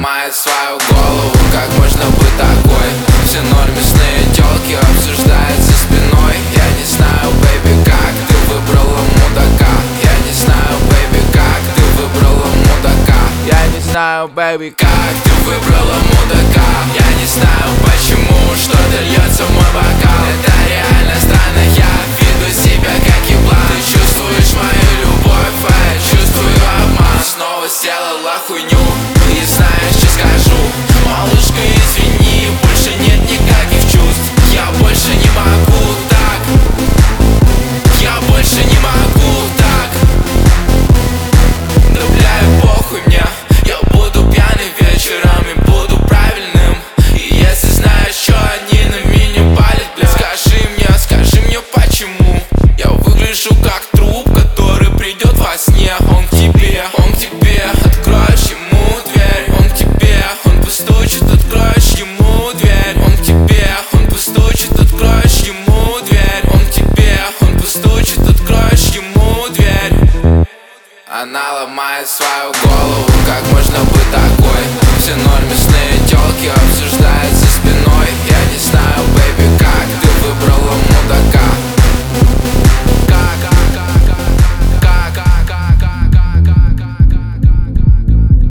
ломает свою голову, как можно быть такой? Все нормисные тёлки обсуждают за спиной. Я не знаю, бэйби, как ты выбрала мудака. Я не знаю, бэйби, как ты выбрала мудака. Я не знаю, бэйби, как ты выбрала мудака. Я не знаю, почему что-то льется в мой бокал. Это реально странно, я веду себя как еблан. Ты чувствуешь мою любовь, а я чувствую обман. Снова сделала хуйню и знаешь, что скажу? Малышка, извини, больше нет никаких чувств. Я больше не могу так. Я больше не могу так. Да бля, и похуй мне. Я буду пьяный вечером и буду правильным. И если знаешь, что они на меня палят, бля, скажи мне почему. Я выгляжу как труп, который придет во сне. Он к тебе, откроешь ему дверь. Он к тебе, он постучит, откроешь ему дверь. Он к тебе, он постучит, откроешь ему дверь. Он к тебе, он постучит, откроешь ему дверь. Она ломает свою голову, как можно быть такой? Все нормисные тёлки обсуждают